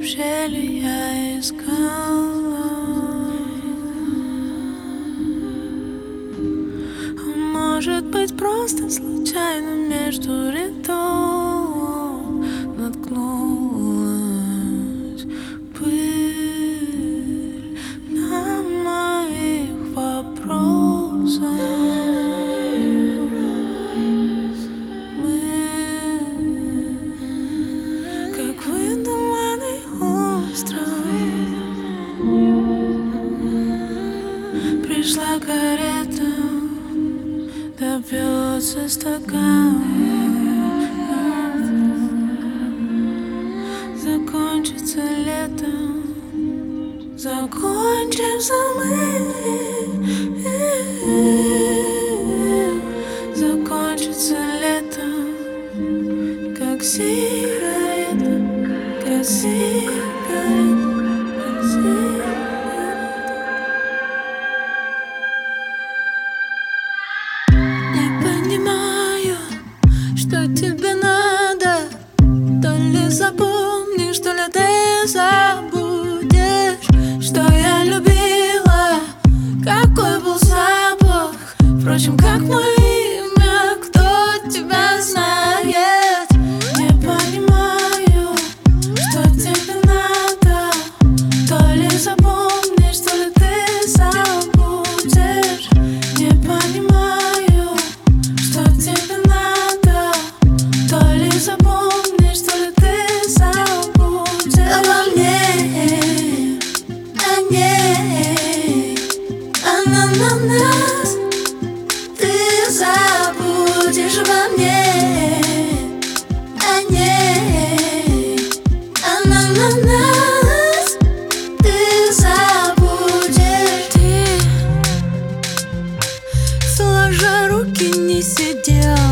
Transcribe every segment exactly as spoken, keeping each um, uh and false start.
вообще ли я искала? А может быть, просто случайно между рядов наткнулась пыль на моих вопросах. Мы, как выдуманный остров. Пришла карета, допьется стакан. Закончится лето, закончимся мы. Закончится лето, как сигарета, как сигарета, как сигарета. Не понимаю, что тебе надо. То ли запомнишь, то ли ты забудешь, что я любила, какой был запах. Впрочем, как мое имя, кто тебя знает. Не понимаю, что тебе надо. То ли запомнишь, то ли ты забудешь. Не понимаю, что тебе надо. То ли запомнишь, то ли ты забудешь. Обо мне, о ней, она на нас. Ты забудешь обо мне, о ней, она на нас. Ты забудешь. Ты, сложа руки, не сидел,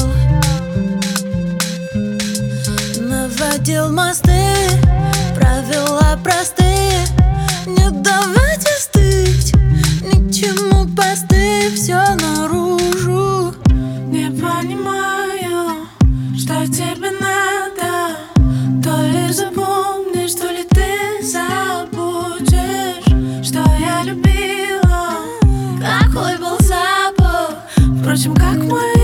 наводил мосты, правила простые. Не давайте стыть, ни к чему посты, все наружу. Не понимаю, что тебе надо. То ли запомнишь, то ли ты забудешь, что я любила, какой был запах. Впрочем, как мой